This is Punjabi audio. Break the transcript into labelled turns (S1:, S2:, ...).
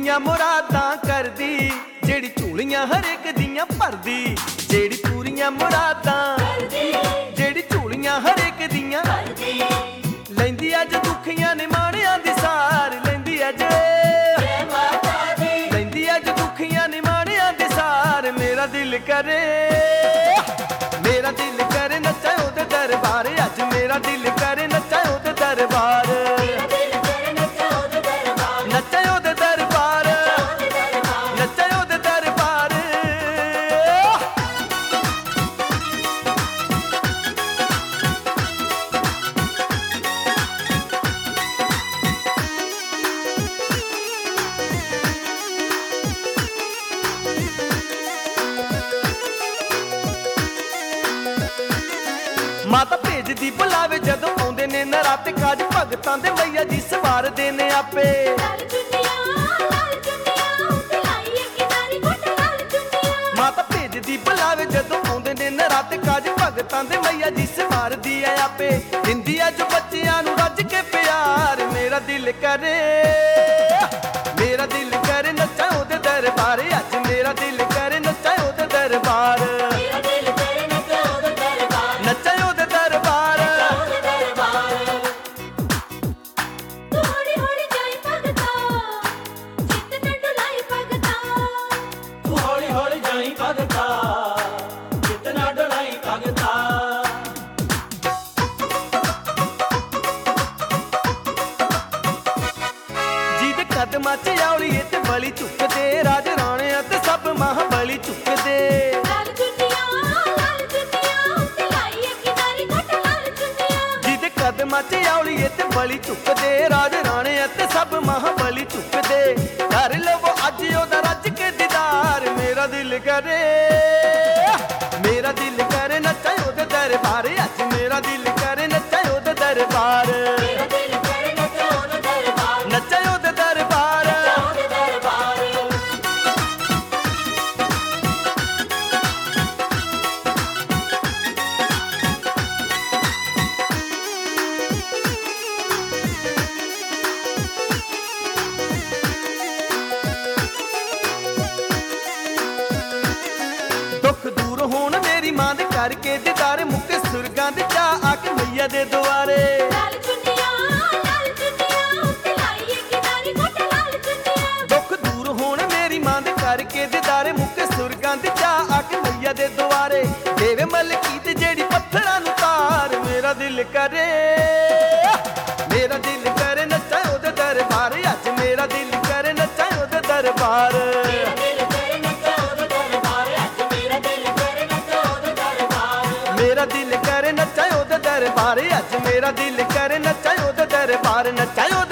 S1: ਪੂਰੀਆਂ ਮੁਰਾਦਾਂ ਕਰਦੀ, ਜਿਹੜੀ ਝੂਲੀਆਂ ਹਰ ਇੱਕ ਦੀਆਂ ਭਰਦੀ। ਜਿਹੜੀ ਪੂਰੀਆਂ ਮੁਰਾਦਾਂ ਕਰਦੀ, ਜਿਹੜੀ ਝੂਲੀਆਂ ਹਰ ਇੱਕ ਦੀਆਂ ਭਰਦੀ। ਲੈਂਦੀ ਅੱਜ ਦੁਖੀਆਂ ਨੇ ਮਾਣਿਆਂ ਦੀ ਸਾਰ, ਲੈਂਦੀ ਅੱਜ ਲੈਂਦੀ ਅੱਜ ਦੁਖੀਆਂ ਨੇ ਮਾਣਿਆਂ ਦੀ ਸਾਰ। ਮੇਰਾ ਦਿਲ ਕਰੇ, ਮੇਰਾ ਦਿਲ ਕਰੇ ਨੱਚਾਂ ਉਹਦੇ ਦਰਬਾਰ। ਅੱਜ ਮੇਰਾ ਦਿਲ ਕਰੇ ਨੱਚਾਂ ਉਹਦੇ ਦਰਬਾਰ, ਨੱਚਾਂ ਉਹਦੇ ਦਰਬਾਰ, ਨੱਚਾਂ ਉਹਦੇ ਦਰਬਾਰ। ਮਾਤਾ ਭੇਜਦੀ ਬੁਲਾਵੇ ਜਦੋਂ ਆਉਂਦੇ ਨੇ ਨਰਾਤੇ, ਕਾਜ ਭਗਤਾਂ ਦੇ ਮਈਆ ਜੀ ਸਵਾਰਦੇ ਨੇ ਆਪੇ। ਮਾਤਾ ਭੇਜਦੀ ਬੁਲਾਵੇ ਜਦੋਂ ਆਉਂਦੇ ਨੇ ਨਰਾਤੇ, ਕਾਜ ਭਗਤਾਂ ਦੇ ਮਈਆ ਜੀ ਸਵਾਰਦੀ ਐ ਆਪੇ। ਦਿੰਦੀ ਐ ਜੋ ਬੱਚਿਆਂ ਨੂੰ ਰੱਜ ਕੇ ਪਿਆਰ। ਮੇਰਾ ਦਿਲ ਕਰੇ, ਮੇਰਾ ਦਿਲ ਕਰੇ ਨੱਚਾਂ ਉਹਦੇ ਦਰਬਾਰ। ਅੱਜ ਮੇਰਾ ਦਿਲ ਕਰੇ ਨੱਚਾਂ ਉਹਦੇ ਦਰਬਾਰ, ਨੱਚਾਂ ਉਹਦੇ ਦਰਬਾਰ।
S2: ਤੂੰ ਹੌਲੀ ਹੌਲੀ ਜਾਈ ਭਗਤਾ, ਜਿਤਨਾ ਡੋਲਾਈ ਭਗਤਾ।
S1: ਜਿਹਦੇ ਕਦਮਾਂ 'ਚ ਔਲੀਏ ਤੇ ਬਲੀ ਝੁਕਦੇ, ਰਾਜ ਰਾਣਿਆਂ ਤੇ ਸਭ ਮਹਾਬਲੀ ਝੁਕਦੇ। ਜਿਹਦੇ ਕਦਮਾਂ 'ਚ ਔਲੀਏ ਤੇ ਬਲੀ ਝੁਕਦੇ, ਰਾਜ ਰਾਣਿਆਂ ਤੇ ਸਭ ਮਹਾਬਲੀ ਝੁਕਦੇ। ਕਰ ਲਵੋ ਅੱਜ ਉਹਦਾ ਰੱਜ ਕੇ ਦੀਦਾਰ। ਮੇਰਾ ਦਿਲ ਕਰੇ, ਮੇਰਾ ਦਿਲ ਕਰੇ ਨੱਚਾਂ ਉਹਦੇ ਦਰਬਾਰ। ਅੱਜ ਮੇਰਾ ਦਿਲ ਕਰੇ ਨੱਚਾਂ ਉਹਦੇ ਦਰਬਾਰ, ਨੱਚਾਂ ਉਹਦੇ ਦਰਬਾਰ। ਦੁੱਖ ਦੂਰ ਹੋਣ ਮੇਰੀ ਮਾਂ ਦੇ ਕਰਕੇ ਦੀਦਾਰ, ਮੁੱਕੇ ਸੁਰਗਾਂ ਦੇ ਚਾਅ ਆ ਕੇ ਮਈਆ ਦੇ ਦੁਆਰੇ। ਦੁੱਖ ਦੂਰ ਹੋਣ ਮੇਰੀ ਮਾਂ ਦੇ ਕਰਕੇ ਦੀਦਾਰ, ਮੁੱਕੇ ਸੁਰਗਾਂ ਦੇ ਚਾਅ ਆ ਕੇ ਮਈਆ ਦੇ ਦੁਆਰੇ। ਦੇਵੇ ਮਲਕੀ ਤੇ ਜਿਹੜੀ ਪੱਥਰਾਂ ਨੂੰ ਤਾਰ। ਮੇਰਾ ਦਿਲ ਕਰੇ, ਮੇਰਾ ਦਿਲ ਕਰੇ ਨੱਚਾਂ ਉਹਦੇ ਦਰਬਾਰ। ਅੱਜ ਮੇਰਾ ਦਿਲ ਕਰੇ ਨੱਚਾਂ ਉਹਦੇ ਦਰਬਾਰ, ਮੇਰਾ ਦਿਲ ਕਰੇ ਨੱਚਾਂ ਉਹਦੇ ਦਰਬਾਰ। ਅੱਜ ਮੇਰਾ ਦਿਲ ਕਰੇ ਨੱਚਾਂ ਉਹਦੇ ਦਰਬਾਰ, ਨੱਚਾਂ